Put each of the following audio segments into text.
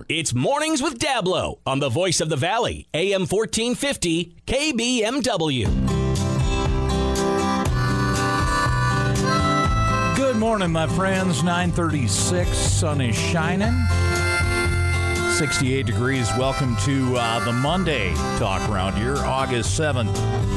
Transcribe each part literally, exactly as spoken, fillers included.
It's Mornings with Dablo on the Voice of the Valley, A M fourteen fifty, K B M W. Good morning, my friends. nine thirty-six, sun is shining. sixty-eight degrees. Welcome to uh, the Monday talk around here, August seventh.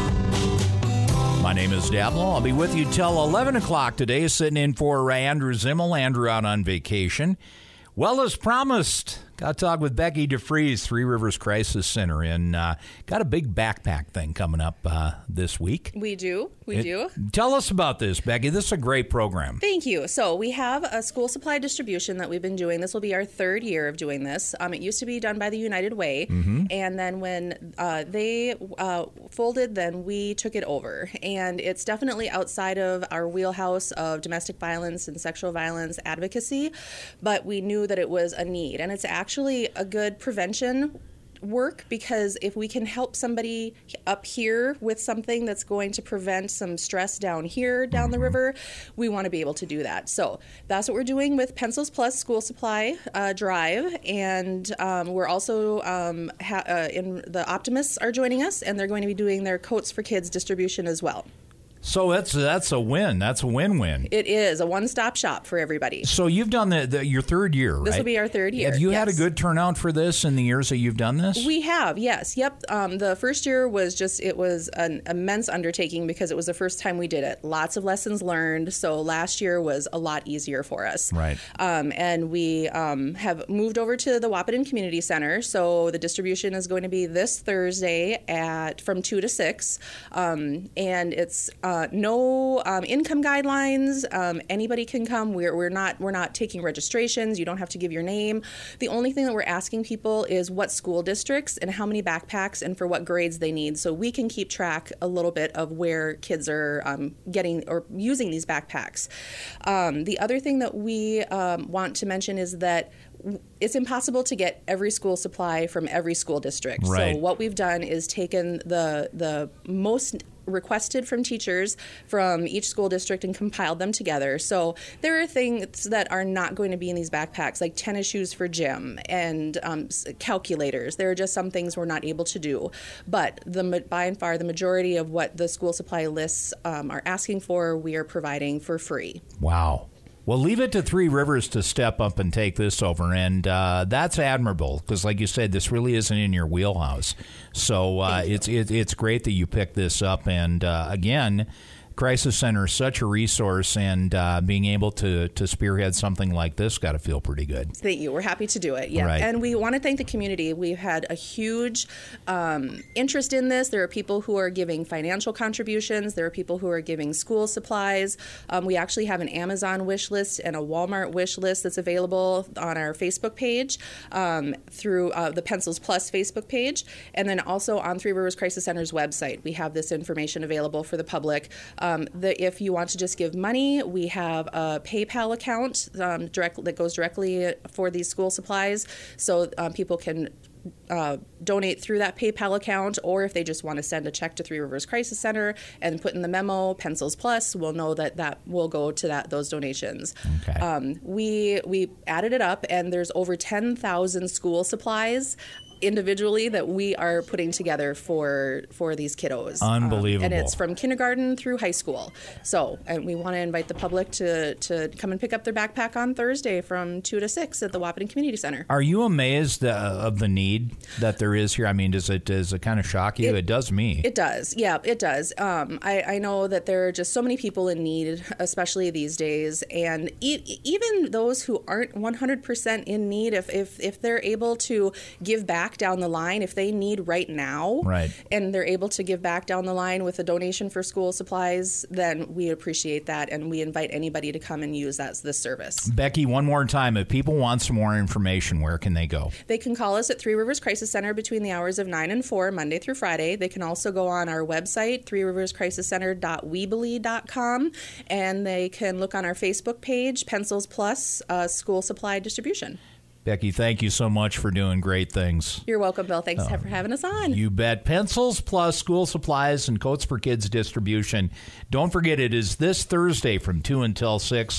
My name is Dablo. I'll be with you till eleven o'clock today, sitting in for uh, Andrew Zimmel. Andrew out on vacation. Well, as promised, got to talk with Becky DeFries, Three Rivers Crisis Center, and uh, got a big backpack thing coming up uh, this week. We do. We it, do. Tell us about this, Becky. This is a great program. Thank you. So we have a school supply distribution that we've been doing. This will be our third year of doing this. Um, it used to be done by the United Way, mm-hmm. and then when uh, they uh, folded, then we took it over. And it's definitely outside of our wheelhouse of domestic violence and sexual violence advocacy, but we knew that it was a need. And it's actually a good prevention work, because if we can help somebody up here with something that's going to prevent some stress down here, down the river, we want to be able to do that. So that's what we're doing with Pencils Plus School Supply uh, Drive. And um, we're also, um, ha- uh, in the Optimists are joining us, and they're going to be doing their Coats for Kids distribution as well. So that's that's a win. That's a win-win. It is a one-stop shop for everybody. So you've done the, the your third year, right? This will be our third year. Have you yes. had a good turnout for this in the years that you've done this? We have, yes. Yep. Um, the first year was just, it was an immense undertaking because it was the first time we did it. Lots of lessons learned. So last year was a lot easier for us. Right. Um, and we um, have moved over to the Wahpeton Community Center. So the distribution is going to be this Thursday at from two to six. Um, and it's uh, no Um, income guidelines. Um, anybody can come. We're we're not we're not taking registrations. You don't have to give your name. The only thing that we're asking people is what school districts and how many backpacks and for what grades they need, so we can keep track a little bit of where kids are um, getting or using these backpacks. Um, the other thing that we um, want to mention is that it's impossible to get every school supply from every school district. Right. So what we've done is taken the the most requested from teachers from each school district and compiled them together. So there are things that are not going to be in these backpacks, like tennis shoes for gym and um, calculators. There are just some things we're not able to do. But the by and far, the majority of what the school supply lists um, are asking for, we are providing for free. Wow. Well, leave it to Three Rivers to step up and take this over, and uh, that's admirable because, like you said, this really isn't in your wheelhouse. So uh, it's it, it's great that you picked this up, and uh, again, Crisis Center is such a resource, and uh, being able to, to spearhead something like this got to feel pretty good. Thank you. We're happy to do it. Yeah, right. And we want to thank the community. We've had a huge um, interest in this. There are people who are giving financial contributions. There are people who are giving school supplies. Um, we actually have an Amazon wish list and a Walmart wish list that's available on our Facebook page um, through uh, the Pencils Plus Facebook page, and then also on Three Rivers Crisis Center's website. We have this information available for the public. Um, the, if you want to just give money, we have a PayPal account um, direct, that goes directly for these school supplies, so um, people can uh, donate through that PayPal account, or if they just want to send a check to Three Rivers Crisis Center and put in the memo Pencils Plus, we'll know that that will go to that those donations. Okay. Um, we we added it up, and there's over ten thousand school supplies individually that we are putting together for for these kiddos. Unbelievable. Um, and it's from kindergarten through high school. So, and we want to invite the public to, to come and pick up their backpack on Thursday from two to six at the Wahpeton Community Center. Are you amazed uh, of the need that there is here? I mean, does it does it kind of shock you? It, it does me. It does. Yeah, it does. Um, I, I know that there are just so many people in need, especially these days. And e- even those who aren't one hundred percent in need, if, if, if they're able to give back down the line, if they need right now, right. and they're able to give back down the line with a donation for school supplies, then we appreciate that, and we invite anybody to come and use that this service. Becky, one more time, if people want some more information, where can they go? They can call us at Three Rivers Crisis Center between the hours of nine and four, Monday through Friday. They can also go on our website, three rivers crisis center dot weebly dot com, and they can look on our Facebook page, Pencils Plus uh, School Supply Distribution. Becky, thank you so much for doing great things. You're welcome, Bill. Thanks uh, for having us on. You bet. Pencils Plus School Supplies and Coats for Kids distribution. Don't forget, it is this Thursday from two until six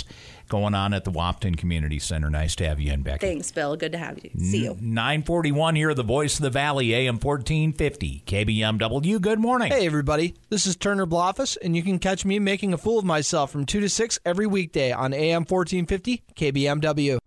going on at the Wahpeton Community Center. Nice to have you in, Becky. Thanks, Bill. Good to have you. See you. nine forty-one here, the Voice of the Valley, A M fourteen fifty, K B M W. Good morning. Hey, everybody. This is Turner Bloffus, and you can catch me making a fool of myself from two to six every weekday on A M fourteen fifty, K B M W.